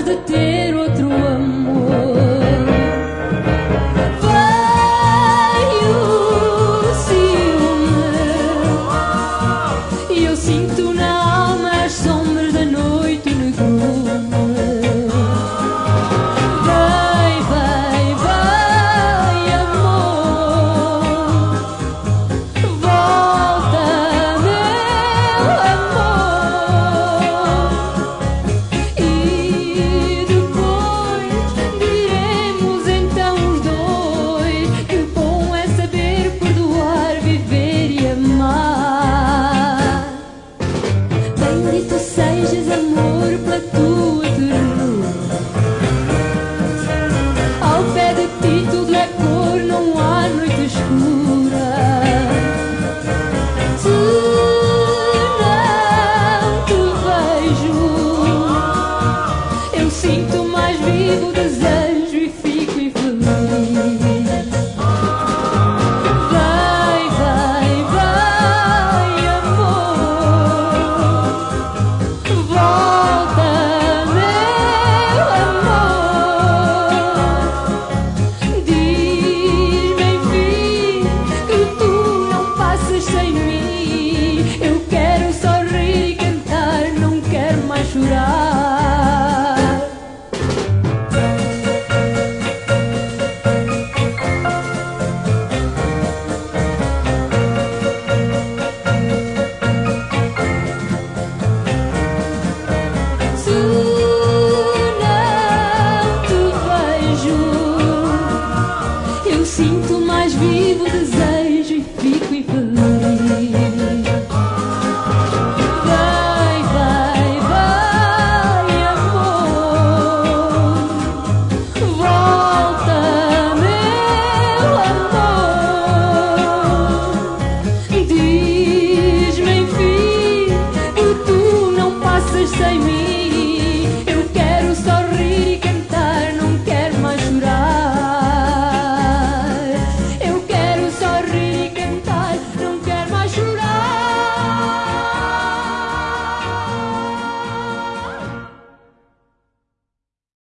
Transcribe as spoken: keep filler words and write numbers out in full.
de ter outro amor. Veio o ciúme e eu sinto na alma as sombras da noite e o negrume. Vai, vai, vai, amor, volta, meu amor. E depois diremos então os dois que bom é saber perdoar, viver e amar. Bendito sejas, amor, pela tua ternura. Ao pé de ti tudo é cor, não há noite escura. Se não te vejo, eu sinto mais vivo o desejo